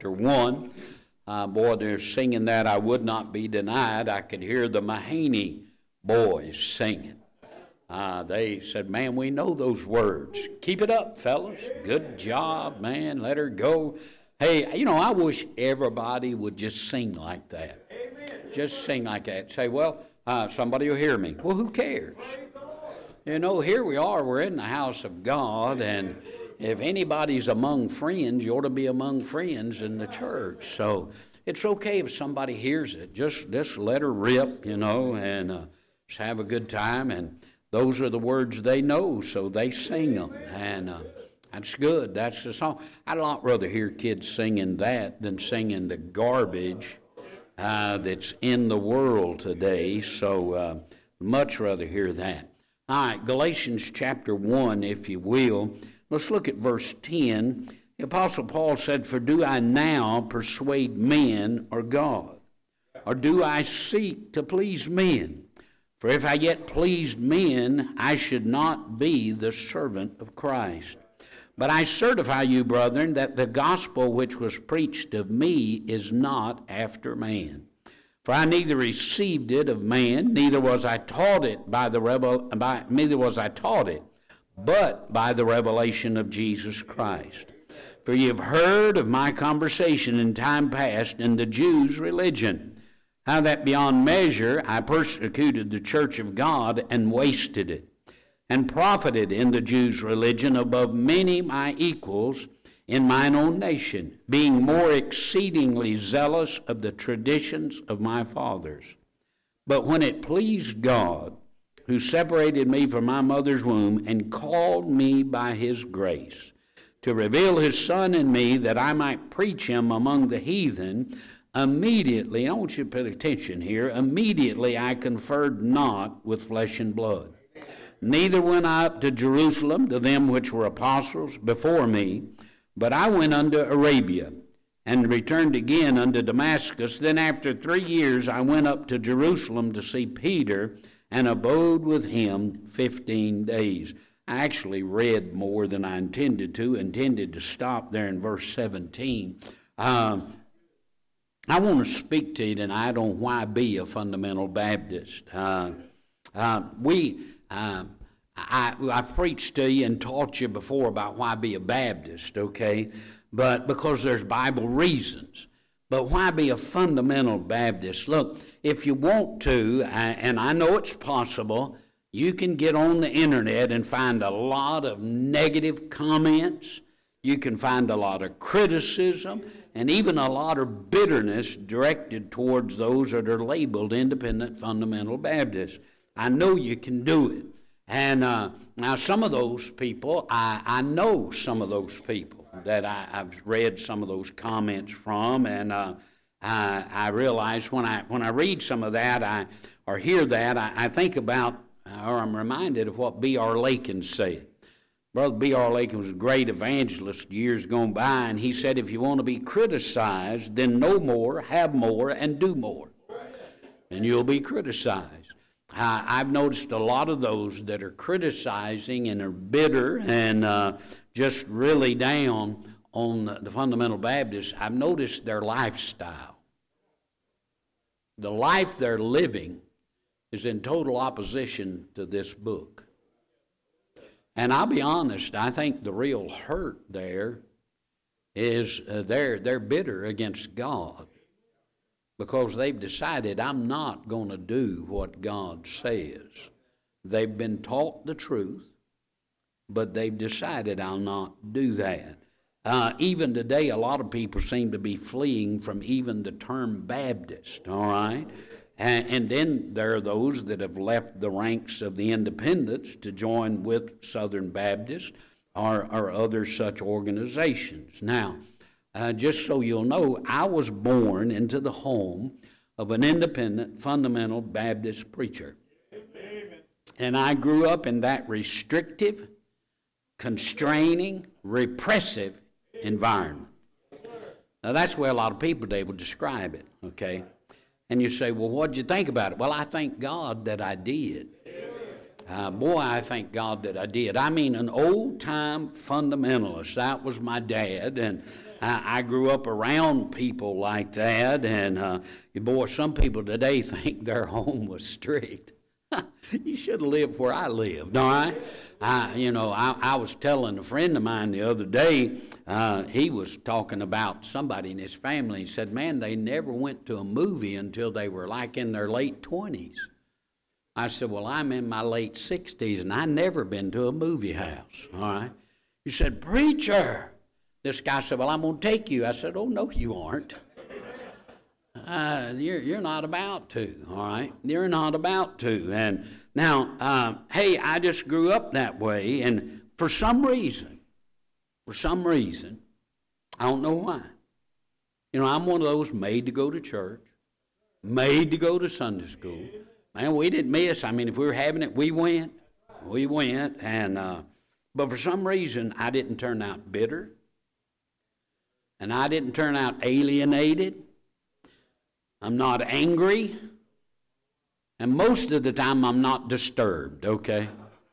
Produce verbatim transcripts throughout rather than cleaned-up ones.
chapter one. Uh, boy, they're singing that I would not be denied. I could hear the Mahaney boys singing. Uh, they said, man, we know those words. Keep it up, fellas. Good job, man. Let her go. Hey, you know, I wish everybody would just sing like that. Amen. Just sing like that. Say, well, uh, somebody will hear me. Well, who cares? You know, here we are. We're in the house of God, and if anybody's among friends, you ought to be among friends in the church. So it's okay if somebody hears it. Just, just let her rip, you know, and uh, just have a good time. And those are the words they know, so they sing them. And uh, that's good. That's the song. I'd a lot rather hear kids singing that than singing the garbage uh, that's in the world today. So uh, much rather hear that. All right, Galatians chapter one, if you will. Let's look at verse ten. The Apostle Paul said, for do I now persuade men or God? Or do I seek to please men? For if I yet pleased men, I should not be the servant of Christ. But I certify you, brethren, that the gospel which was preached of me is not after man. For I neither received it of man, neither was I taught it by the revel, by, neither was I taught it, but by the revelation of Jesus Christ. For ye have heard of my conversation in time past in the Jews' religion, how that beyond measure I persecuted the church of God and wasted it, and profited in the Jews' religion above many my equals in mine own nation, being more exceedingly zealous of the traditions of my fathers. But when it pleased God, who separated me from my mother's womb and called me by his grace, to reveal his Son in me that I might preach him among the heathen, immediately, I want you to pay attention here, immediately I conferred not with flesh and blood. Neither went I up to Jerusalem to them which were apostles before me, but I went unto Arabia, and returned again unto Damascus. Then after three years I went up to Jerusalem to see Peter, and abode with him fifteen days. I actually read more than I intended to, intended to stop there in verse seventeen. Um, I want to speak to you tonight on why be a fundamental Baptist. Uh, uh, we, uh, I, I've preached to you and taught you before about why be a Baptist, okay? But because there's Bible reasons. But why be a fundamental Baptist? Look, if you want to, and I know it's possible, you can get on the internet and find a lot of negative comments. You can find a lot of criticism and even a lot of bitterness directed towards those that are labeled independent fundamental Baptists. I know you can do it. And uh, now some of those people, I, I know some of those people that I, I've read some of those comments from, and uh, I, I realize when I when I read some of that, I or hear that, I, I think about, or I'm reminded of what B R Lakin said. Brother B R Lakin was a great evangelist years gone by, and he said, if you want to be criticized, then know more, have more, and do more, and you'll be criticized. Uh, I've noticed a lot of those that are criticizing and are bitter and uh, just really down on the, the fundamental Baptists. I've noticed their lifestyle. The life they're living is in total opposition to this book. And I'll be honest, I think the real hurt there is uh, they're, they're bitter against God, because they've decided, I'm not going to do what God says. They've been taught the truth, but they've decided, I'll not do that. Uh, even today, a lot of people seem to be fleeing from even the term Baptist, all right? And, and then there are those that have left the ranks of the independents to join with Southern Baptist or, or other such organizations. Now, Uh, just so you'll know, I was born into the home of an independent, fundamental Baptist preacher. Amen. And I grew up in that restrictive, constraining, repressive environment. Now, that's where a lot of people today would describe it, okay? And you say, well, what did you think about it? Well, I thank God that I did. Uh, boy, I thank God that I did. I mean, an old-time fundamentalist. That was my dad, and I, I grew up around people like that, and uh, boy, some people today think their home was strict. You should have lived where I lived, all right? I, you know, I, I was telling a friend of mine the other day, uh, he was talking about somebody in his family. He said, man, they never went to a movie until they were like in their late twenties. I said, well, I'm in my late sixties, and I never been to a movie house, all right? He said, preacher. This guy said, well, I'm going to take you. I said, oh, no, you aren't. Uh, you're, you're not about to, all right? You're not about to. And now, uh, hey, I just grew up that way, and for some reason, for some reason, I don't know why. You know, I'm one of those made to go to church, made to go to Sunday school. Man, we didn't miss. I mean, if we were having it, we went. We went, and uh, but for some reason, I didn't turn out bitter, and I didn't turn out alienated. I'm not angry, and most of the time I'm not disturbed, okay?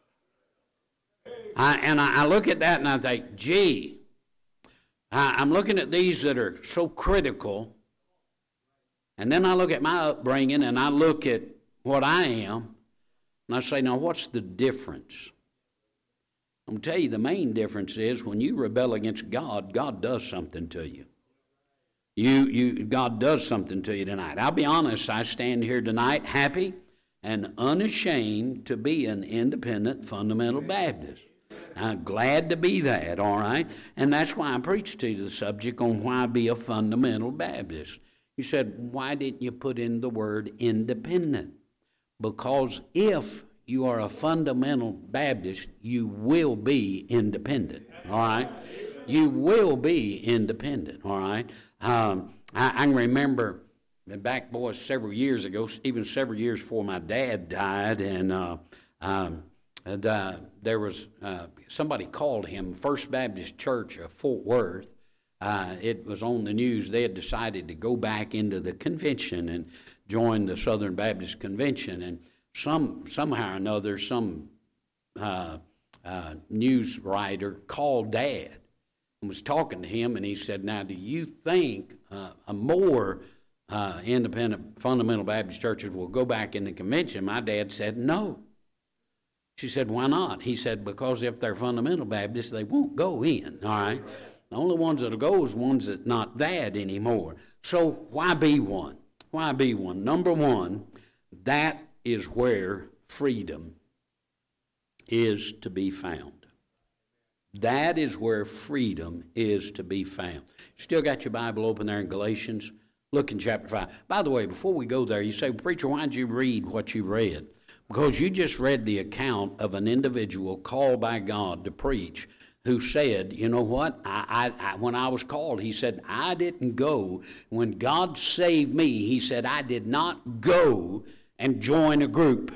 I, and I, I look at that and I think, gee, I, I'm looking at these that are so critical, and then I look at my upbringing and I look at what I am, and I say, now what's the difference? I'm going to tell you the main difference is when you rebel against God, God does something to you. You, you, God does something to you tonight. I'll be honest, I stand here tonight happy and unashamed to be an independent fundamental Baptist. I'm glad to be that, all right? And that's why I preached to you the subject on why be a fundamental Baptist. You said, why didn't you put in the word independent? Because if you are a fundamental Baptist, you will be independent, all right? You will be independent, all right? Um, I, I can remember back, boy, several years ago, even several years before my dad died, and, uh, um, and uh, there was uh, somebody called him First Baptist Church of Fort Worth. Uh, it was on the news. They had decided to go back into the convention and join the Southern Baptist Convention, and some somehow or another, some uh, uh, news writer called Dad and was talking to him, and he said, now, do you think uh, a more uh, independent fundamental Baptist churches will go back in the convention? My dad said, no. She said, why not? He said, because if they're fundamental Baptists, they won't go in, all right? The only ones that'll go is ones that not that anymore. So why be one? Why be one? Number one, that is where freedom is to be found. That is where freedom is to be found. Still got your Bible open there in Galatians? Look in chapter five. By the way, before we go there, you say, preacher, why did you read what you read? Because you just read the account of an individual called by God to preach who said, you know what, I, I, I, when I was called, he said, I didn't go. When God saved me, he said, I did not go and join a group.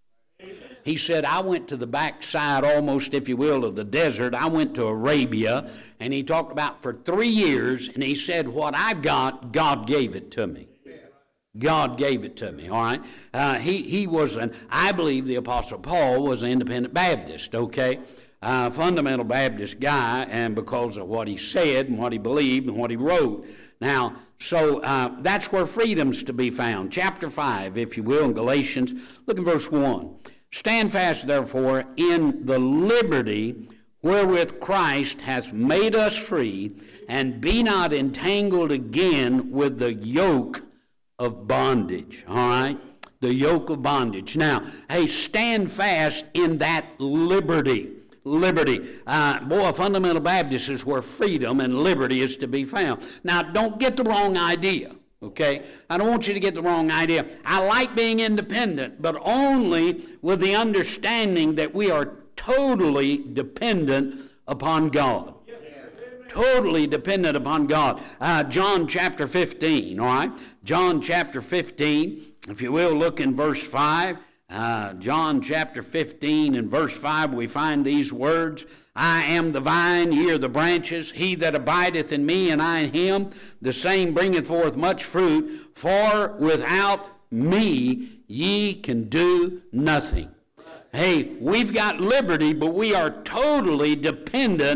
He said, I went to the backside almost, if you will, of the desert. I went to Arabia, and he talked about for three years, and he said, what I've got, God gave it to me. God gave it to me, all right? Uh, he, he was an, I believe the Apostle Paul was an independent Baptist, okay? Uh, fundamental Baptist guy, and because of what he said and what he believed and what he wrote. Now, so uh, that's where freedom's to be found. Chapter five, if you will, in Galatians. Look at verse one. Stand fast, therefore, in the liberty wherewith Christ hath made us free, and be not entangled again with the yoke of bondage. All right? The yoke of bondage. Now, hey, stand fast in that liberty. Liberty. Uh, boy, fundamental Baptist is where freedom and liberty is to be found. Now, don't get the wrong idea, okay? I don't want you to get the wrong idea. I like being independent, but only with the understanding that we are totally dependent upon God. Totally dependent upon God. Uh, John chapter fifteen, all right? John chapter fifteen, if you will, look in verse five. Uh, John chapter fifteen and verse five, we find these words, I am the vine, ye are the branches. He that abideth in me and I in him, the same bringeth forth much fruit. For without me ye can do nothing. Hey, we've got liberty, but we are totally dependent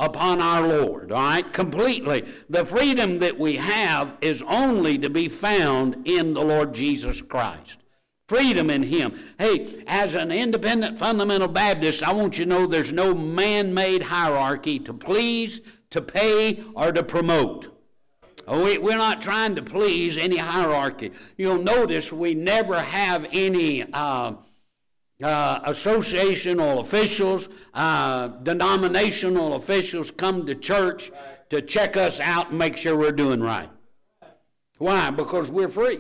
upon our Lord, all right, completely. The freedom that we have is only to be found in the Lord Jesus Christ. Freedom in Him. Hey, as an independent fundamental Baptist, I want you to know there's no man-made hierarchy to please, to pay, or to promote. We, we're not trying to please any hierarchy. You'll notice we never have any uh, uh, associational officials, uh, denominational officials come to church to check us out and make sure we're doing right. Why? Because we're free.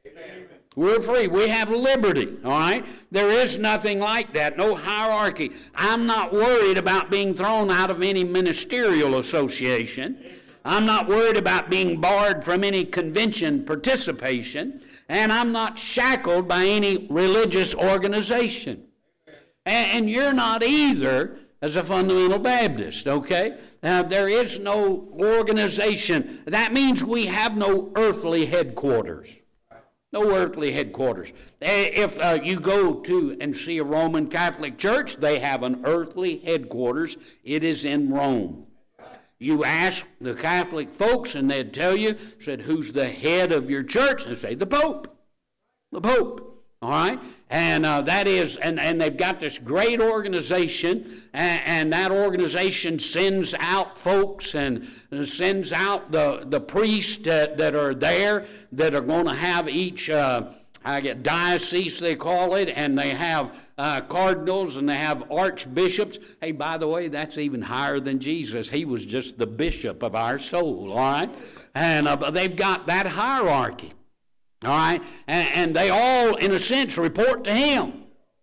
We're free. We have liberty, all right? There is nothing like that, no hierarchy. I'm not worried about being thrown out of any ministerial association. I'm not worried about being barred from any convention participation. And I'm not shackled by any religious organization. And, and you're not either as a fundamental Baptist, okay? Uh, there is no organization. That means we have no earthly headquarters. No earthly headquarters. If uh, you go to and see a Roman Catholic church, they have an earthly headquarters. It is in Rome. You ask the Catholic folks and they'd tell you, said, who's the head of your church? They say, the Pope. The Pope. All right? And uh, that is, and, and they've got this great organization, and, and that organization sends out folks and sends out the, the priests that, that are there that are going to have each uh, I get diocese, they call it, and they have uh, cardinals and they have archbishops. Hey, by the way, that's even higher than Jesus. He was just the bishop of our soul, all right? And uh, they've got that hierarchy. All right, and, and they all, in a sense, report to him.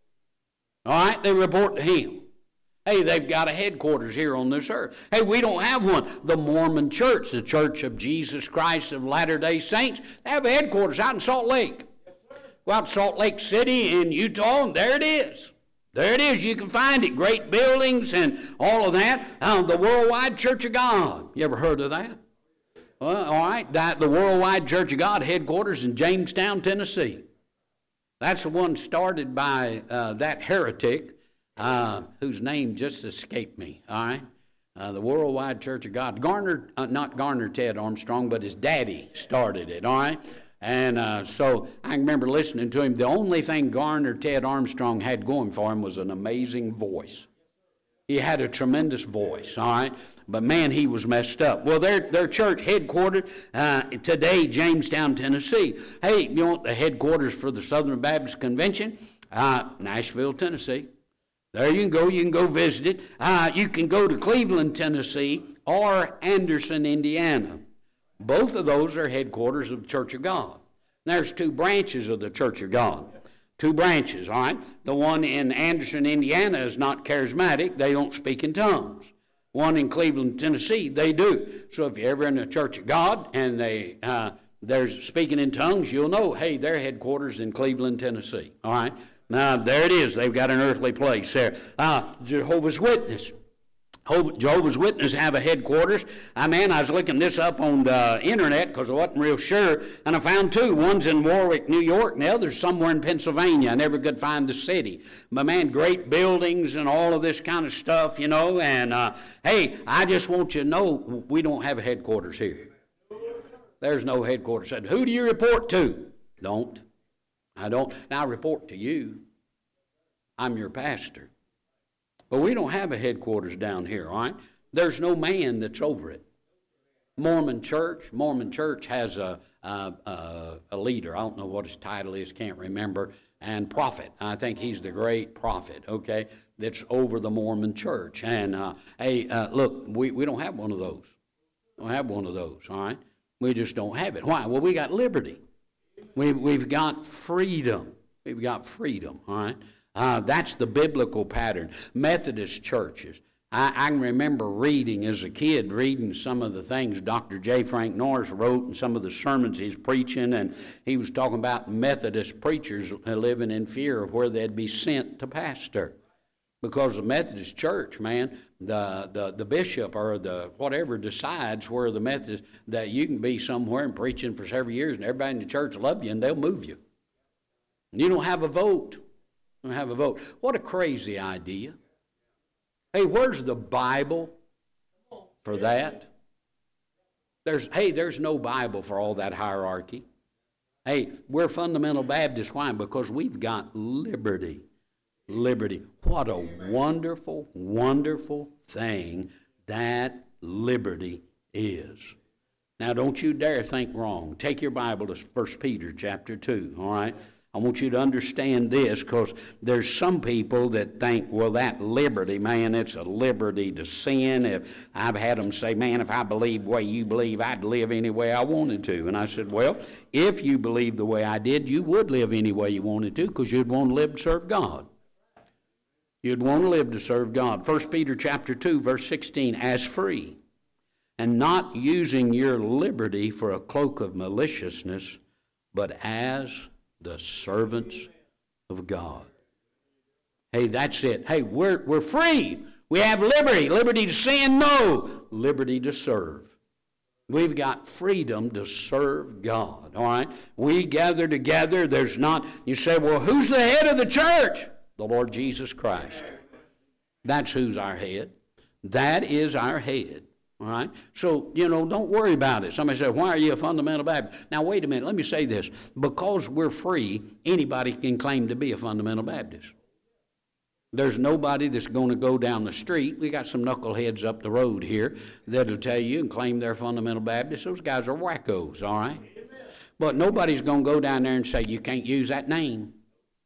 All right, they report to him. Hey, they've got a headquarters here on this earth. Hey, we don't have one. The Mormon Church, the Church of Jesus Christ of Latter-day Saints, they have a headquarters out in Salt Lake. Go out to Salt Lake City in Utah, and there it is. There it is. You can find it. Great buildings and all of that. Uh, the Worldwide Church of God. You ever heard of that? Well, all right, that the Worldwide Church of God headquarters in Jamestown, Tennessee. That's the one started by uh, that heretic uh, whose name just escaped me, all right? Uh, the Worldwide Church of God. Garner, uh, not Garner Ted Armstrong, but his daddy started it, all right? And uh, so I can remember listening to him. The only thing Garner Ted Armstrong had going for him was an amazing voice. He had a tremendous voice, all right? But man, he was messed up. Well, their their church headquartered uh, today, Jamestown, Tennessee. Hey, you want the headquarters for the Southern Baptist Convention? Uh, Nashville, Tennessee. There you can go. You can go visit it. Uh, you can go to Cleveland, Tennessee, or Anderson, Indiana. Both of those are headquarters of the Church of God. There's two branches of the Church of God. Two branches, all right? The one in Anderson, Indiana is not charismatic. They don't speak in tongues. One in Cleveland, Tennessee, they do. So if you're ever in the Church of God and they uh, they're speaking in tongues, you'll know, hey, their headquarters in Cleveland, Tennessee. All right? Now, there it is. They've got an earthly place there. Uh, Jehovah's Witness. Jehovah's Witnesses have a headquarters. I mean, I was looking this up on the internet because I wasn't real sure, and I found two. One's in Warwick, New York, and the other's somewhere in Pennsylvania. I never could find the city. But man, great buildings and all of this kind of stuff, you know. And uh, hey, I just want you to know we don't have a headquarters here. There's no headquarters. Said, who do you report to? Don't. I don't. Now I report to you. I'm your pastor. But we don't have a headquarters down here, all right? There's no man that's over it. Mormon Church, Mormon Church has a, a, a, a leader. I don't know what his title is, can't remember. And prophet. I think he's the great prophet, okay, that's over the Mormon Church. And, uh, hey, uh, look, we, we don't have one of those. We don't have one of those, all right? We just don't have it. Why? Well, we got liberty. We, we've got freedom. We've got freedom, all right? Uh, that's the biblical pattern. Methodist churches. I, I can remember reading as a kid, reading some of the things Doctor J. Frank Norris wrote and some of the sermons he's preaching, and he was talking about Methodist preachers living in fear of where they'd be sent to pastor. Because the Methodist church, man, the, the, the bishop or the whatever decides where the Methodist, that you can be somewhere and preaching for several years and everybody in the church will love you and they'll move you. And you don't have a vote. Have a vote. What a crazy idea. Hey, where's the Bible for that. There's, hey, there's no Bible for all that hierarchy. Hey, we're fundamental Baptists. Why? Because we've got liberty. Liberty. What a wonderful, wonderful thing that liberty is. Now, don't you dare think wrong. Take your Bible to First Peter chapter two, all right? I want you to understand this, because there's some people that think, well, that liberty, man, it's a liberty to sin. If I've had them say, man, if I believed the way you believe, I'd live any way I wanted to. And I said, well, if you believed the way I did, you would live any way you wanted to, because you'd want to live to serve God. You'd want to live to serve God. First Peter chapter two, verse sixteen, as free, and not using your liberty for a cloak of maliciousness, but as the servants of God. Hey, that's it. Hey, we're, we're free. We have liberty. Liberty to sin? No. Liberty to serve. We've got freedom to serve God, all right? We gather together. There's not, you say, well, who's the head of the church? The Lord Jesus Christ. That's who's our head. That is our head. All right? So, you know, don't worry about it. Somebody said, why are you a fundamental Baptist? Now, wait a minute. Let me say this. Because we're free, anybody can claim to be a fundamental Baptist. There's nobody that's going to go down the street. We got some knuckleheads up the road here that'll tell you and claim they're fundamental Baptists. Those guys are wackos, all right? But nobody's going to go down there and say, you can't use that name.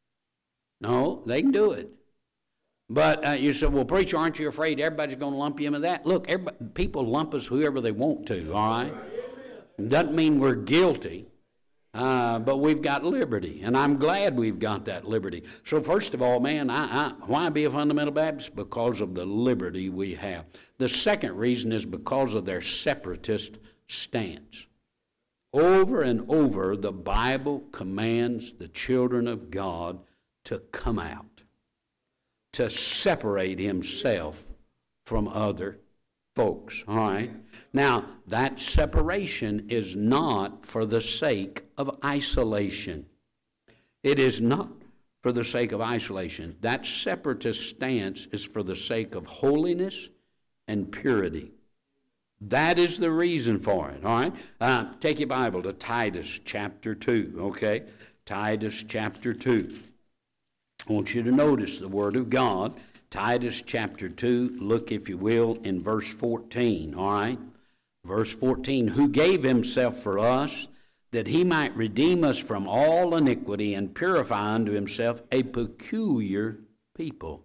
No, they can do it. But uh, you said, well, preacher, aren't you afraid everybody's going to lump you into that? Look, people lump us whoever they want to, all right? Doesn't mean we're guilty, uh, but we've got liberty, and I'm glad we've got that liberty. So first of all, man, I, I, why be a fundamental Baptist? Because of the liberty we have. The second reason is because of their separatist stance. Over and over, the Bible commands the children of God to come out, to separate himself from other folks, all right? Now, that separation is not for the sake of isolation. It is not for the sake of isolation. That separatist stance is for the sake of holiness and purity. That is the reason for it, all right? Uh, take your Bible to Titus chapter two, okay? Titus chapter two. I want you to notice the Word of God. Titus chapter two, look if you will in verse fourteen, all right? Verse fourteen, who gave himself for us that he might redeem us from all iniquity and purify unto himself a peculiar people,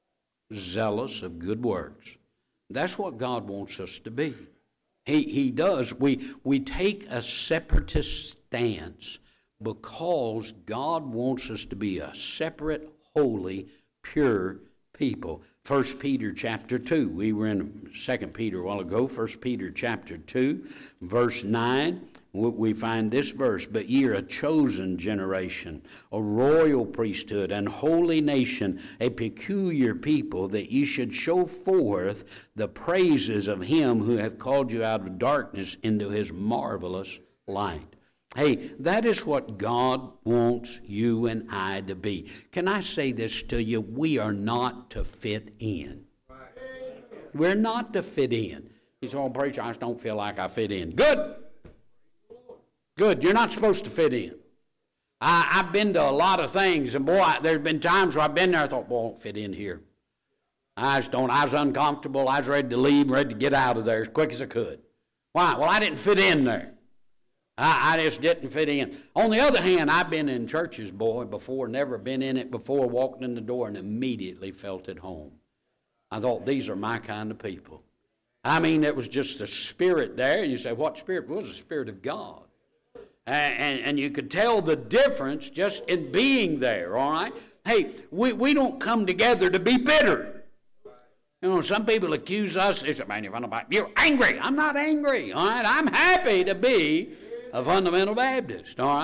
zealous of good works. That's what God wants us to be. He, he does. We, we take a separatist stance because God wants us to be a separate, holy, pure people. First Peter chapter two. We were in Second Peter a while ago. First Peter chapter two, verse nine. We find this verse, but ye are a chosen generation, a royal priesthood, and holy nation, a peculiar people, that ye should show forth the praises of him who hath called you out of darkness into his marvelous light. Hey, that is what God wants you and I to be. Can I say this to you? We are not to fit in. We're not to fit in. He said, oh, preacher, I just don't feel like I fit in. Good. Good. You're not supposed to fit in. I, I've been to a lot of things, and boy, I, there's been times where I've been there, I thought, boy, I won't fit in here. I just don't. I was uncomfortable. I was ready to leave, ready to get out of there as quick as I could. Why? Well, I didn't fit in there. I, I just didn't fit in. On the other hand, I've been in churches, boy, before, never been in it before, walked in the door and immediately felt at home. I thought, these are my kind of people. I mean, it was just the spirit there, and you say, what spirit? Well, it was the Spirit of God. And, and, and you could tell the difference just in being there, all right? Hey, we, we don't come together to be bitter. You know, some people accuse us, they say, man, you're fundamental, you're angry. I'm not angry, all right? I'm happy to be a fundamental Baptist, all right?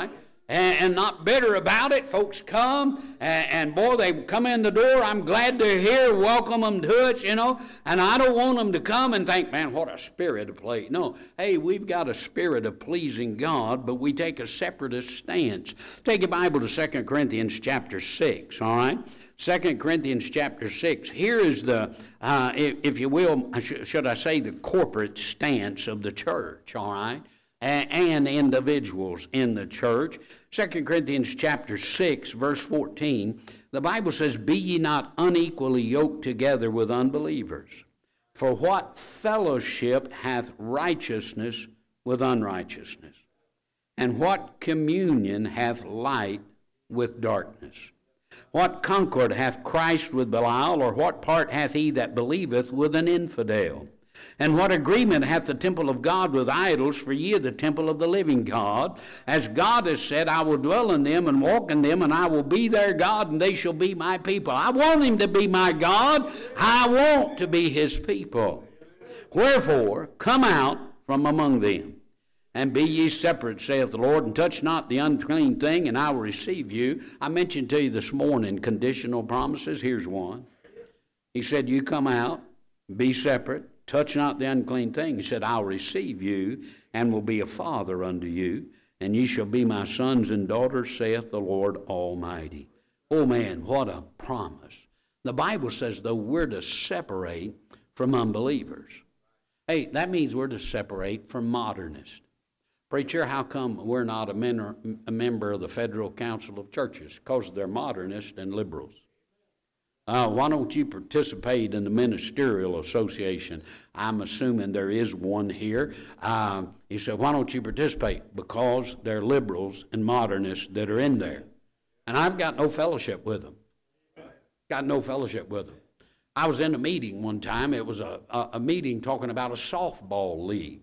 and, and not bitter about it. Folks come, and, and boy, they come in the door. I'm glad they're here. Welcome them to it, you know. And I don't want them to come and think, man, what a spirit of play. No, hey, we've got a spirit of pleasing God, but we take a separatist stance. Take your Bible to Second Corinthians chapter six, all right? Second Corinthians chapter six. Here is the, uh, if, if you will, should I say, the corporate stance of the church, all right, and, and individuals in the church. Second Corinthians chapter six, verse fourteen, the Bible says, "Be ye not unequally yoked together with unbelievers. For what fellowship hath righteousness with unrighteousness? And what communion hath light with darkness? What concord hath Christ with Belial, or what part hath he that believeth with an infidel? And what agreement hath the temple of God with idols? For ye are the temple of the living God. As God has said, I will dwell in them and walk in them, and I will be their God, and they shall be my people." I want him to be my God. I want to be his people. "Wherefore, come out from among them, and be ye separate, saith the Lord, and touch not the unclean thing, and I will receive you." I mentioned to you this morning conditional promises. Here's one. He said, you come out, be separate, touch not the unclean thing. He said, I'll receive you, and will be a father unto you, and ye shall be my sons and daughters, saith the Lord Almighty. Oh man, what a promise. The Bible says, though, we're to separate from unbelievers. Hey, that means we're to separate from modernists. Preacher, how come we're not a, men, a member of the Federal Council of Churches? Because they're modernists and liberals. Uh, why don't you participate in the Ministerial Association? I'm assuming there is one here. Um, he said, why don't you participate? Because they're liberals and modernists that are in there. And I've got no fellowship with them. Got no fellowship with them. I was in a meeting one time. It was a, a, a meeting talking about a softball league.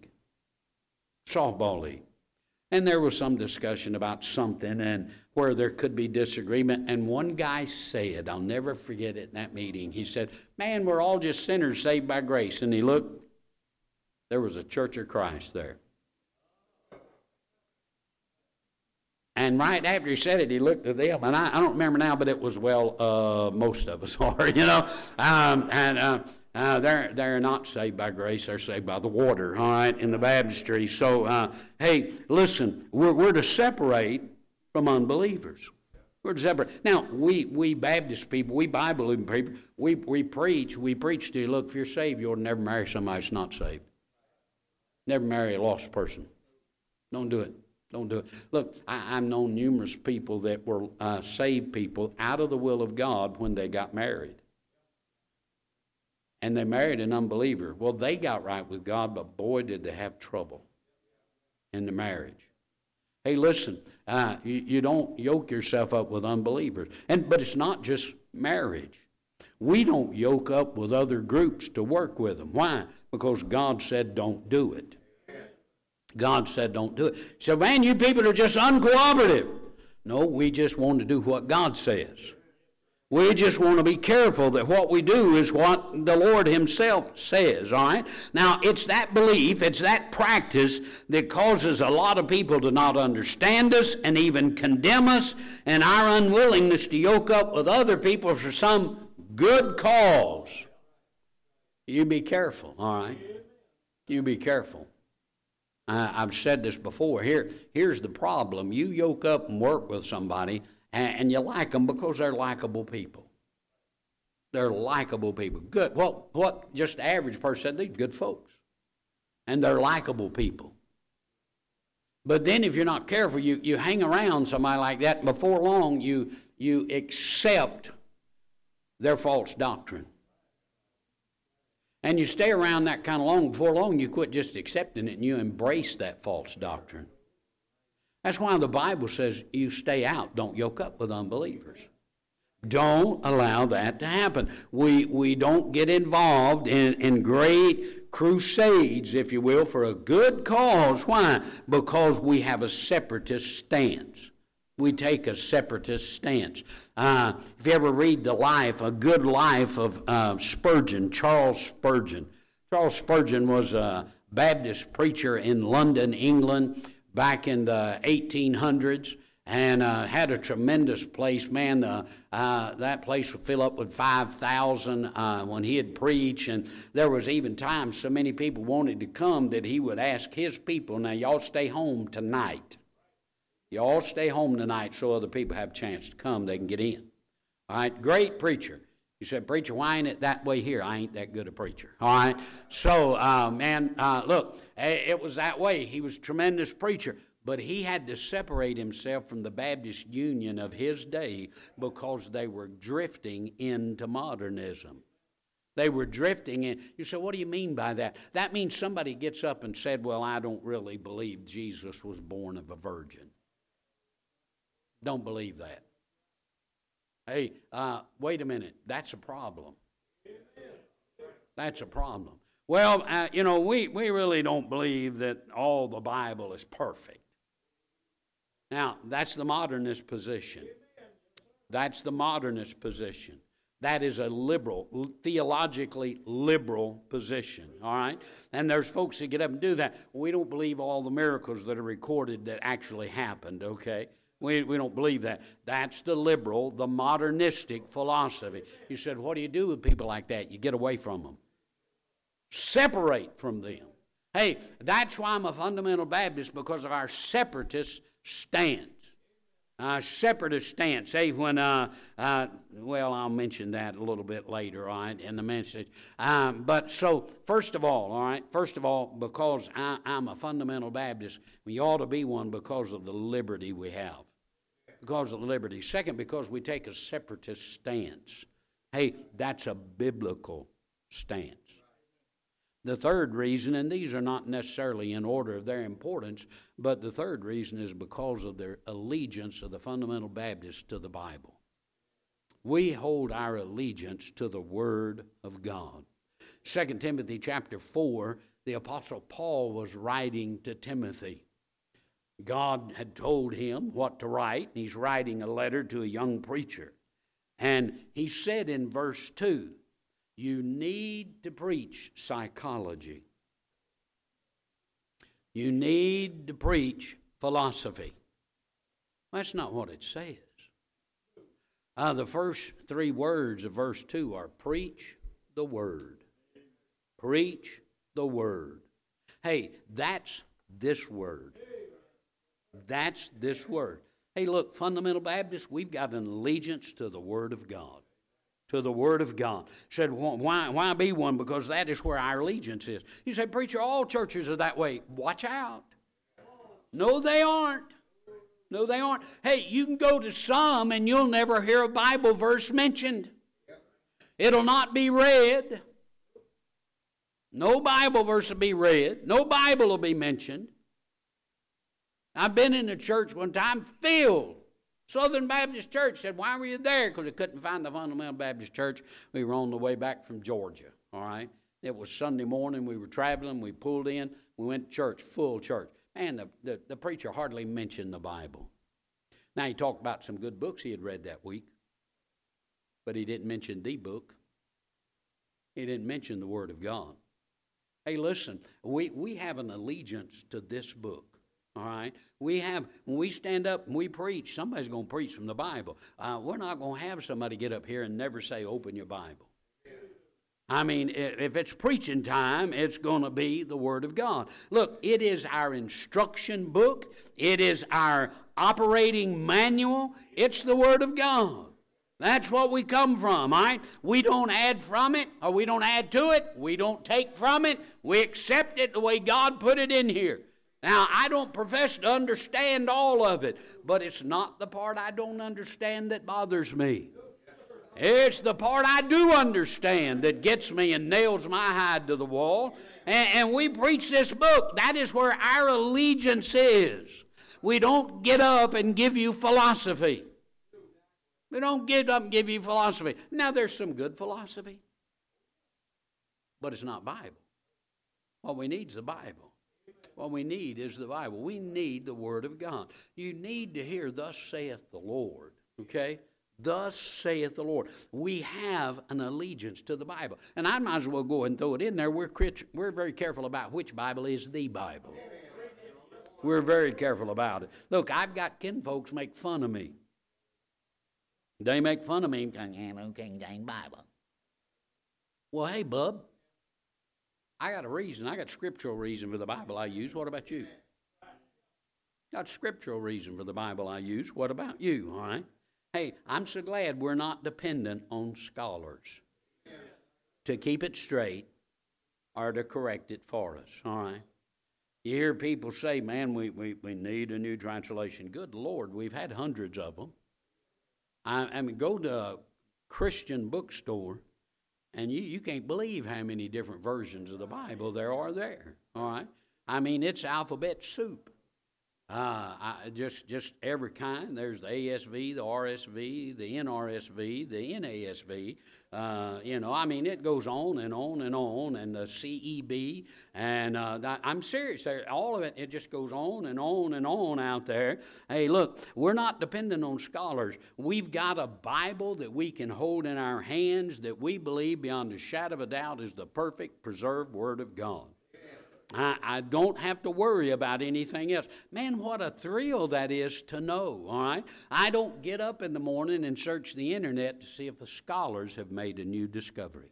Softball league. And there was some discussion about something and where there could be disagreement. And one guy said, I'll never forget it in that meeting, he said, man, we're all just sinners saved by grace. And he looked, there was a Church of Christ there. And right after he said it, he looked at them. And I, I don't remember now, but it was, well, uh, most of us are, you know. Um, and uh, Uh, they're, they're not saved by grace. They're saved by the water, all right, in the baptistry. So, uh, hey, listen, we're, we're to separate from unbelievers. We're to separate. Now, we, we Baptist people, we Bible-believing people, we, we preach, we preach to you, look, if you're saved, you ought to never marry somebody that's not saved. Never marry a lost person. Don't do it. Don't do it. Look, I, I've known numerous people that were uh, saved people out of the will of God when they got married. And they married an unbeliever. Well, they got right with God, but boy, did they have trouble in the marriage. Hey, listen, uh, you, you don't yoke yourself up with unbelievers. And but it's not just marriage. We don't yoke up with other groups to work with them. Why? Because God said don't do it. God said don't do it. So, man, you people are just uncooperative. No, we just want to do what God says. We just want to be careful that what we do is what the Lord himself says, all right? Now, it's that belief, it's that practice that causes a lot of people to not understand us and even condemn us, and our unwillingness to yoke up with other people for some good cause. You be careful, all right? You be careful. Uh, I've said this before. Here, here's the problem. You yoke up and work with somebody, and you like them because they're likable people. They're likable people. Good. Well, what just the average person said, they're good folks. And they're likable people. But then if you're not careful, you, you hang around somebody like that, and before long you, you accept their false doctrine. And you stay around that kind of long, before long you quit just accepting it and you embrace that false doctrine. That's why the Bible says you stay out. Don't yoke up with unbelievers. Don't allow that to happen. We we don't get involved in, in great crusades, if you will, for a good cause. Why? Because we have a separatist stance. We take a separatist stance. Uh, if you ever read the life, a good life of uh, Spurgeon, Charles Spurgeon. Charles Spurgeon was a Baptist preacher in London, England, back in the eighteen hundreds, and uh, had a tremendous place. Man, uh, uh, that place would fill up with five thousand uh, when he had preached, and there was even times so many people wanted to come that he would ask his people, now y'all stay home tonight. Y'all stay home tonight so other people have a chance to come, they can get in. All right, great preacher. You said, preacher, why ain't it that way here? I ain't that good a preacher. All right, so, uh, man, uh, look, it was that way. He was a tremendous preacher. But he had to separate himself from the Baptist Union of his day because they were drifting into modernism. They were drifting in. You say, what do you mean by that? That means somebody gets up and said, well, I don't really believe Jesus was born of a virgin. Don't believe that. Hey, uh, wait a minute. That's a problem. That's a problem. Well, uh, you know, we, we really don't believe that all the Bible is perfect. Now, that's the modernist position. That's the modernist position. That is a liberal, theologically liberal position, all right? And there's folks that get up and do that. We don't believe all the miracles that are recorded that actually happened, okay? We, we don't believe that. That's the liberal, the modernistic philosophy. You said, what do you do with people like that? You get away from them. Separate from them. Hey, that's why I'm a fundamental Baptist, because of our separatist stance. Uh, separatist stance. Hey, when, uh, uh, well, I'll mention that a little bit later, all right, in the message. Um, but so, first of all, all right, first of all, because I, I'm a fundamental Baptist, we ought to be one because of the liberty we have. Because of the liberty. Second, because we take a separatist stance. Hey, that's a biblical stance. The third reason, and these are not necessarily in order of their importance, but the third reason is because of their allegiance of the fundamental Baptists to the Bible. We hold our allegiance to the Word of God. Second Timothy chapter four, the Apostle Paul was writing to Timothy. God had told him what to write, and he's writing a letter to a young preacher. And he said in verse two, you need to preach psychology. You need to preach philosophy. That's not what it says. Uh, the first three words of verse two are preach the word. Preach the word. Hey, that's this word. That's this word. Hey, look, fundamental Baptists, we've got an allegiance to the Word of God. To the Word of God. Said, why, why be one? Because that is where our allegiance is. You say, preacher, all churches are that way. Watch out. No, they aren't. No, they aren't. Hey, you can go to some and you'll never hear a Bible verse mentioned. It'll not be read. No Bible verse will be read. No Bible will be mentioned. I've been in a church one time filled. Southern Baptist Church. Said, why were you there? Because we couldn't find the Fundamental Baptist Church. We were on the way back from Georgia, all right? It was Sunday morning. We were traveling. We pulled in. We went to church, full church. And the, the, the preacher hardly mentioned the Bible. Now, he talked about some good books he had read that week, but he didn't mention the book. He didn't mention the Word of God. Hey, listen, we, we have an allegiance to this book. All right, we have, when we stand up and we preach, somebody's going to preach from the Bible. Uh, we're not going to have somebody get up here and never say, open your Bible. I mean, if it's preaching time, it's going to be the Word of God. Look, it is our instruction book. It is our operating manual. It's the Word of God. That's what we come from, all right? We don't add from it, or we don't add to it. We don't take from it. We accept it the way God put it in here. Now, I don't profess to understand all of it, but it's not the part I don't understand that bothers me. It's the part I do understand that gets me and nails my hide to the wall. And, and we preach this book. That is where our allegiance is. We don't get up and give you philosophy. We don't get up and give you philosophy. Now, there's some good philosophy, but it's not Bible. What we need is the Bible. What we need is the Bible. We need the Word of God. You need to hear, thus saith the Lord, okay? Thus saith the Lord. We have an allegiance to the Bible. And I might as well go ahead and throw it in there. We're, we're very careful about which Bible is the Bible. We're very careful about it. Look, I've got kinfolks make fun of me. They make fun of me because, you know, King James Bible. Well, hey, bub, I got a reason. I got scriptural reason for the Bible I use. What about you? Got scriptural reason for the Bible I use. What about you, all right? Hey, I'm so glad we're not dependent on scholars to keep it straight or to correct it for us, all right? You hear people say, man, we, we, we need a new translation. Good Lord, we've had hundreds of them. I, I mean, go to a Christian bookstore, and you, you can't believe how many different versions of the Bible there are there, all right? I mean, it's alphabet soup. Uh, I, just just every kind. There's the A S V, the R S V, the N R S V, the N A S V. Uh, you know, I mean, it goes on and on and on, and the C E B. And uh, I'm serious. There, all of it, it just goes on and on and on out there. Hey, look, we're not dependent on scholars. We've got a Bible that we can hold in our hands that we believe beyond a shadow of a doubt is the perfect, preserved Word of God. I, I don't have to worry about anything else. Man, what a thrill that is to know, all right? I don't get up in the morning and search the internet to see if the scholars have made a new discovery.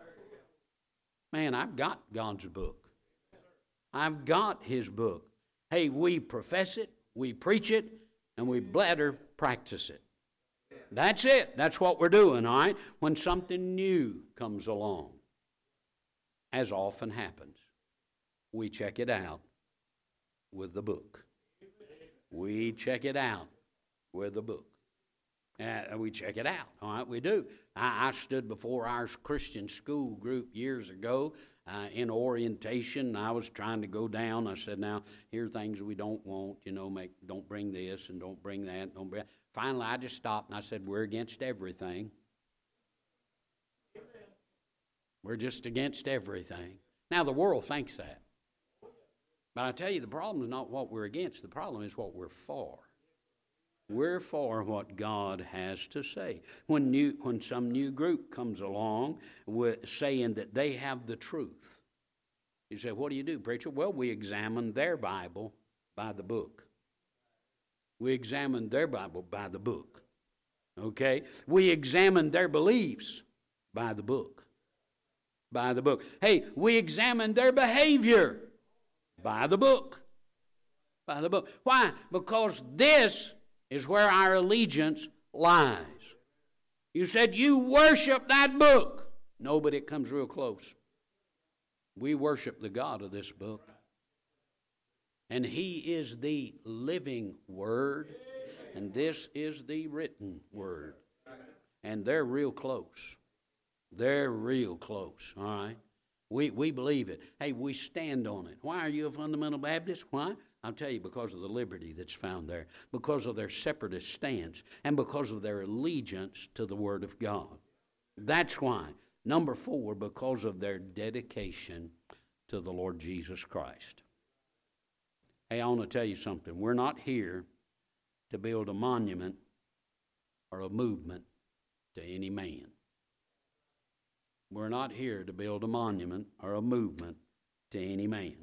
Man, I've got God's book. I've got His book. Hey, we profess it, we preach it, and we better practice it. That's it. That's what we're doing, all right? When something new comes along, as often happens, we check it out with the book. We check it out with the book. And we check it out, all right? We do. I, I stood before our Christian school group years ago uh, in orientation. I was trying to go down. I said, now, here are things we don't want, you know, make, don't bring this and don't bring that. Don't bring. Finally, I just stopped and I said, we're against everything. We're just against everything. Now, the world thinks that. But I tell you, the problem is not what we're against. The problem is what we're for. We're for what God has to say. When new, when some new group comes along with saying that they have the truth, you say, what do you do, preacher? Well, we examine their Bible by the book. We examine their Bible by the book. Okay? We examine their beliefs by the book. By the book. Hey, we examine their behavior by the book. By the book. Why? Because this is where our allegiance lies. You said you worship that book. No, but it comes real close. We worship the God of this book. And He is the living Word, and this is the written Word. And they're real close. They're real close, all right? We we believe it. Hey, we stand on it. Why are you a fundamental Baptist? Why? I'll tell you, because of the liberty that's found there, because of their separatist stance, and because of their allegiance to the Word of God. That's why. Number four, because of their dedication to the Lord Jesus Christ. Hey, I want to tell you something. We're not here to build a monument or a movement to any man. We're not here to build a monument or a movement to any man.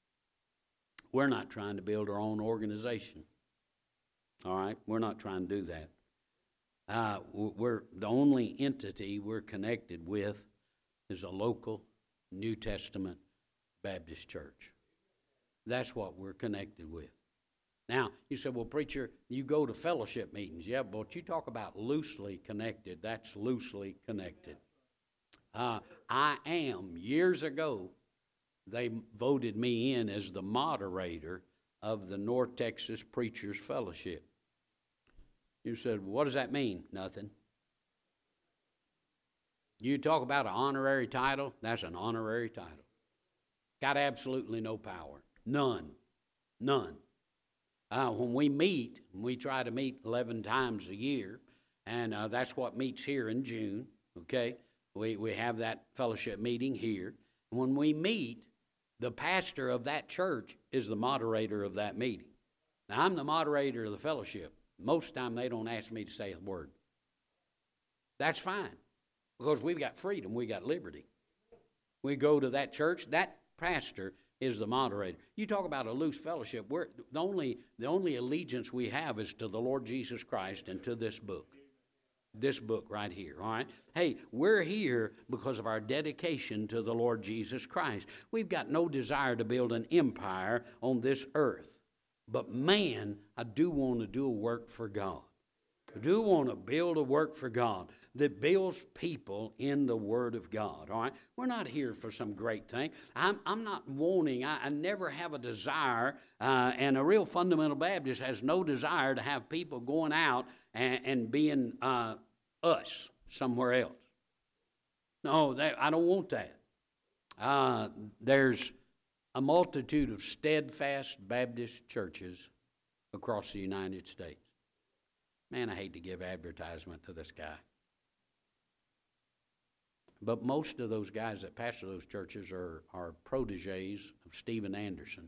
We're not trying to build our own organization. All right? We're not trying to do that. Uh, we're the only entity we're connected with is a local New Testament Baptist church. That's what we're connected with. Now, you said, well, preacher, you go to fellowship meetings. Yeah, but you talk about loosely connected. That's loosely connected. Uh, I am, years ago, they voted me in as the moderator of the North Texas Preachers Fellowship. You said, what does that mean? Nothing. You talk about an honorary title, that's an honorary title. Got absolutely no power. None. None. Uh, when we meet, we try to meet eleven times a year, and uh, that's what meets here in June, okay? We we have that fellowship meeting here. When we meet, the pastor of that church is the moderator of that meeting. Now, I'm the moderator of the fellowship. Most of the time, they don't ask me to say a word. That's fine, because we've got freedom, we got liberty. We go to that church, that pastor is the moderator. You talk about a loose fellowship. We're, the only the only allegiance we have is to the Lord Jesus Christ and to this book. This book right here, all right? Hey, we're here because of our dedication to the Lord Jesus Christ. We've got no desire to build an empire on this earth. But man, I do want to do a work for God. I do want to build a work for God that builds people in the Word of God, all right? We're not here for some great thing. I'm, I'm not wanting, I, I never have a desire, uh, and a real fundamental Baptist has no desire to have people going out and, and being uh, us somewhere else. No, they, I don't want that. Uh, there's a multitude of steadfast Baptist churches across the United States. Man, I hate to give advertisement to this guy. But most of those guys that pastor those churches are, are proteges of Steven Anderson.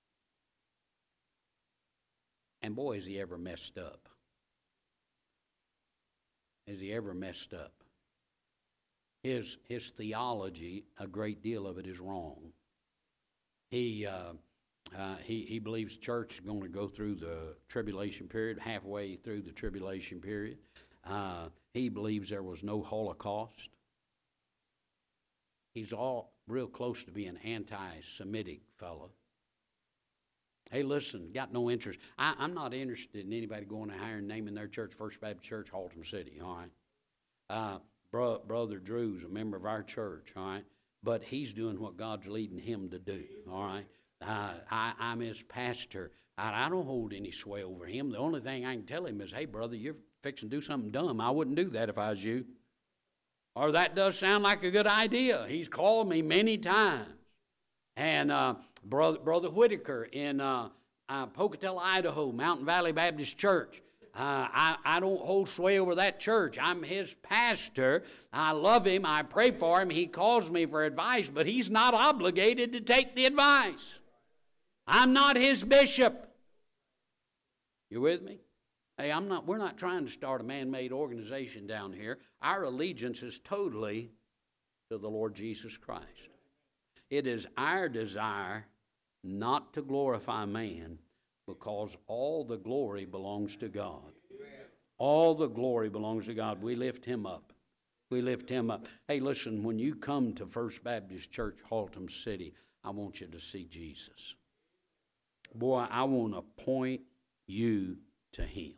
And boy, has he ever messed up. Has he ever messed up? His, his theology, a great deal of it is wrong. He... Uh, Uh, he, he believes church is going to go through the tribulation period, halfway through the tribulation period. Uh, he believes there was no Holocaust. He's all real close to being anti-Semitic fellow. Hey, listen, got no interest. I, I'm not interested in anybody going to hire and naming their church First Baptist Church, Haltom City, all right? Uh, bro, Brother Drew's a member of our church, all right? But he's doing what God's leading him to do, all right? Uh, I, I'm his pastor. I, I don't hold any sway over him. The only thing I can tell him is, hey, brother, you're fixing to do something dumb. I wouldn't do that if I was you. Or that does sound like a good idea. He's called me many times. And uh, brother, brother Whitaker in uh, uh, Pocatello, Idaho, Mountain Valley Baptist Church. Uh, I, I don't hold sway over that church. I'm his pastor. I love him. I pray for him. He calls me for advice, but he's not obligated to take the advice. I'm not his bishop. You with me? Hey, I'm not, we're not trying to start a man-made organization down here. Our allegiance is totally to the Lord Jesus Christ. It is our desire not to glorify man, because all the glory belongs to God. All the glory belongs to God. We lift him up. We lift him up. Hey, listen, when you come to First Baptist Church, Haltom City, I want you to see Jesus. Boy, I want to point you to him.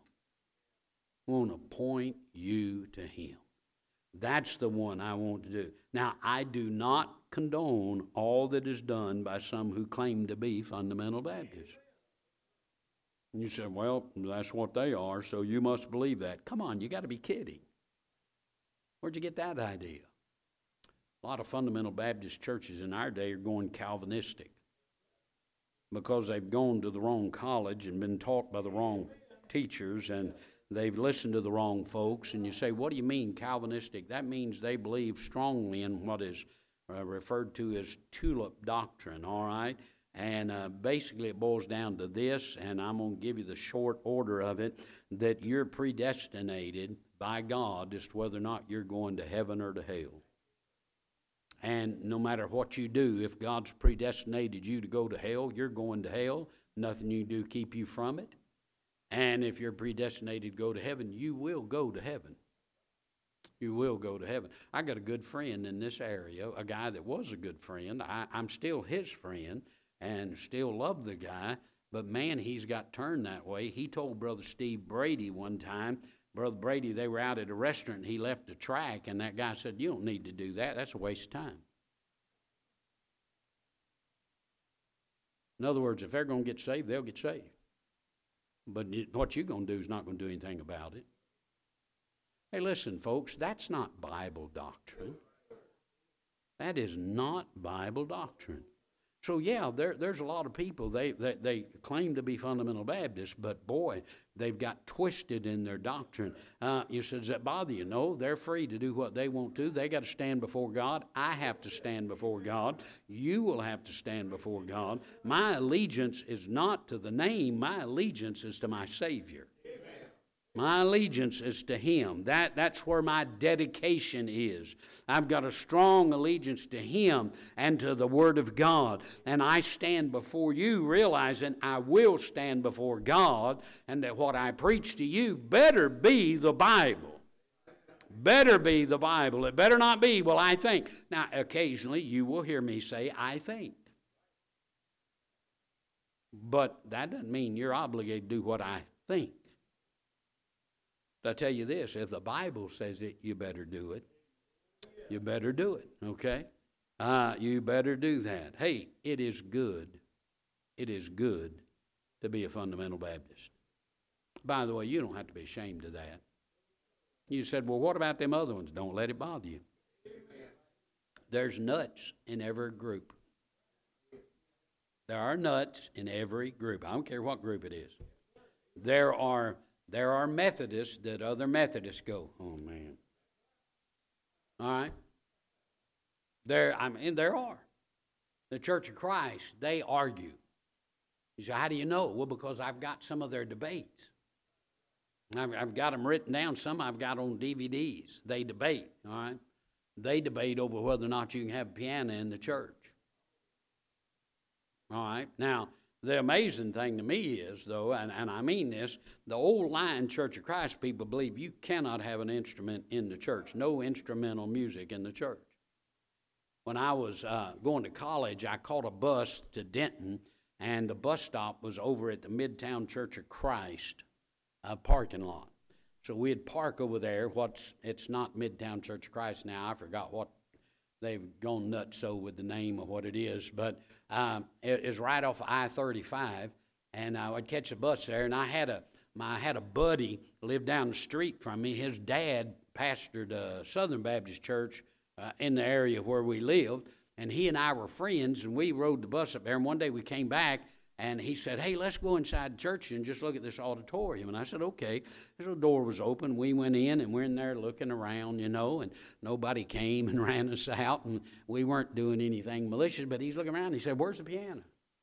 I want to point you to him. That's the one I want to do. Now, I do not condone all that is done by some who claim to be fundamental Baptists. And you said, well, that's what they are, so you must believe that. Come on, you got to be kidding. Where'd you get that idea? A lot of fundamental Baptist churches in our day are going Calvinistic because they've gone to the wrong college and been taught by the wrong teachers, and they've listened to the wrong folks. And you say, what do you mean Calvinistic? That means they believe strongly in what is uh, referred to as tulip doctrine, all right? And uh, basically it boils down to this, and I'm going to give you the short order of it, that you're predestinated by God as to whether or not you're going to heaven or to hell. And no matter what you do, if God's predestinated you to go to hell, you're going to hell. Nothing you do keep you from it. And if you're predestinated to go to heaven, you will go to heaven. You will go to heaven. I got a good friend in this area, a guy that was a good friend. I, I'm still his friend and still love the guy, but man, he's got turned that way. He told Brother Steve Brady one time, Brother Brady, they were out at a restaurant, and he left a track, and that guy said, you don't need to do that. That's a waste of time. In other words, if they're going to get saved, they'll get saved. But what you're going to do is not going to do anything about it. Hey, listen, folks, that's not Bible doctrine. That is not Bible doctrine. So, yeah, there, there's a lot of people, they, they, they claim to be fundamental Baptists, but, boy, they've got twisted in their doctrine. Uh, you said, does that bother you? No, they're free to do what they want to. They got to stand before God. I have to stand before God. You will have to stand before God. My allegiance is not to the name. My allegiance is to my Savior. Amen. My allegiance is to Him. That, that's where my dedication is. I've got a strong allegiance to Him and to the Word of God. And I stand before you realizing I will stand before God, and that what I preach to you better be the Bible. Better be the Bible. It better not be, well, I think. Now, occasionally you will hear me say, I think. But that doesn't mean you're obligated to do what I think. I tell you this, if the Bible says it, you better do it. You better do it, okay? Uh, you better do that. Hey, it is good. It is good to be a fundamental Baptist. By the way, you don't have to be ashamed of that. You said, well, what about them other ones? Don't let it bother you. There's nuts in every group. There are nuts in every group. I don't care what group it is. There are there are Methodists that other Methodists go, oh man. All right? There, I mean, there are. The Church of Christ, they argue. You say, how do you know? Well, because I've got some of their debates. I've, I've got them written down. Some I've got on D V Ds. They debate, all right? They debate over whether or not you can have a piano in the church. All right? Now, the amazing thing to me is, though, and, and I mean this, the old line Church of Christ people believe you cannot have an instrument in the church, no instrumental music in the church. When I was uh, going to college, I caught a bus to Denton, and the bus stop was over at the Midtown Church of Christ uh, parking lot. So we'd park over there. What's it's not Midtown Church of Christ now. I forgot what. They've gone nuts so with the name of what it is, but um, it is right off of I thirty-five, and I would catch a bus there. And I had a my I had a buddy lived down the street from me. His dad pastored a Southern Baptist church uh, in the area where we lived, and he and I were friends, and we rode the bus up there. And one day we came back, and he said, "Hey, let's go inside the church and just look at this auditorium." And I said, "Okay." The door was open. We went in, and we're in there looking around, you know, and nobody came and ran us out, and we weren't doing anything malicious. But he's looking around, and he said, "Where's the piano?"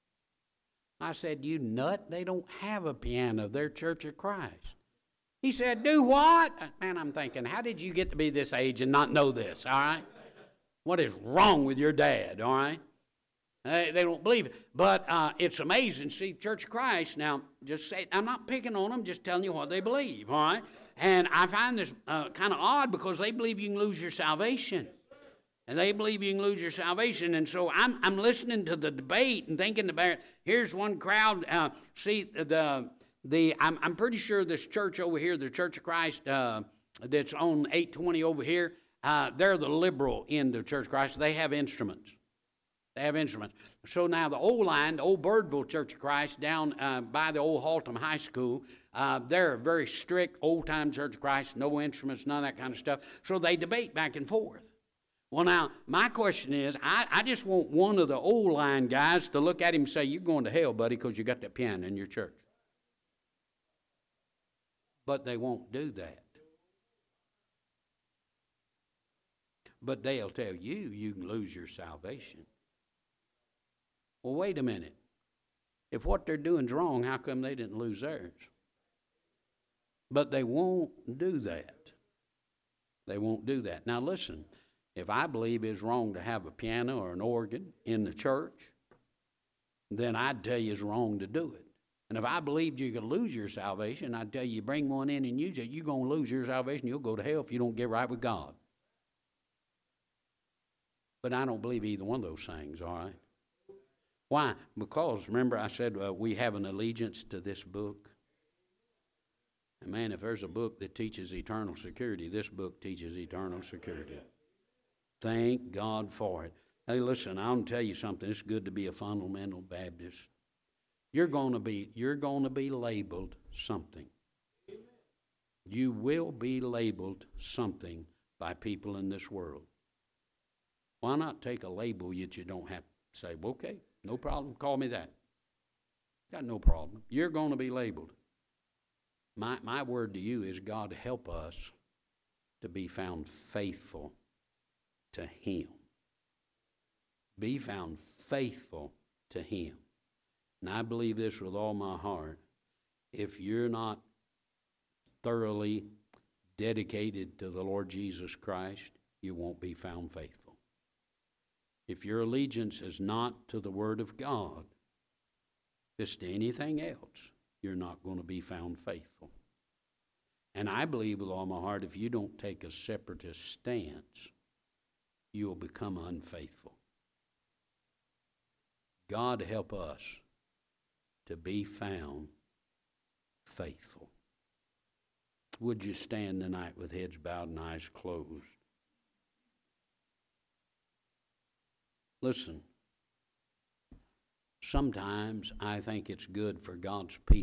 I said, "You nut, they don't have a piano. They're Church of Christ." He said, "Do what?" Man, I'm thinking, how did you get to be this age and not know this, all right? What is wrong with your dad, all right? They, they don't believe it. But uh, it's amazing. See, Church of Christ, now, just say, I'm not picking on them, just telling you what they believe, all right? And I find this uh, kind of odd because they believe you can lose your salvation. And they believe you can lose your salvation. And so I'm I'm listening to the debate and thinking about, here's one crowd. Uh, see, the the I'm, I'm pretty sure this church over here, the Church of Christ uh, that's on eight twenty over here, uh, they're the liberal end of Church of Christ. They have instruments. They have instruments. So now the old line, the old Birdville Church of Christ down uh, by the old Haltom High School, uh, they're a very strict old-time Church of Christ, no instruments, none of that kind of stuff. So they debate back and forth. Well, now, my question is, I, I just want one of the old line guys to look at him and say, "You're going to hell, buddy, because you got that piano in your church." But they won't do that. But they'll tell you you can lose your salvation. Well, wait a minute. If what they're doing is wrong, how come they didn't lose theirs? But they won't do that. They won't do that. Now listen, if I believe it's wrong to have a piano or an organ in the church, then I'd tell you it's wrong to do it. And if I believed you could lose your salvation, I'd tell you, bring one in and use it. You're going to lose your salvation. You'll go to hell if you don't get right with God. But I don't believe either one of those things, all right? Why? Because, remember I said uh, we have an allegiance to this book. And man, if there's a book that teaches eternal security, this book teaches eternal security. Thank God for it. Hey, listen, I'll tell you something. It's good to be a fundamental Baptist. You're going to be, you're going to be labeled something. You will be labeled something by people in this world. Why not take a label that you don't have to say, well, okay, no problem, call me that. Got no problem. You're going to be labeled. My, my word to you is, God, help us to be found faithful to Him. Be found faithful to Him. And I believe this with all my heart. If you're not thoroughly dedicated to the Lord Jesus Christ, you won't be found faithful. If your allegiance is not to the Word of God, it's to anything else, you're not going to be found faithful. And I believe with all my heart, if you don't take a separatist stance, you'll become unfaithful. God help us to be found faithful. Would you stand tonight with heads bowed and eyes closed? Listen, sometimes I think it's good for God's people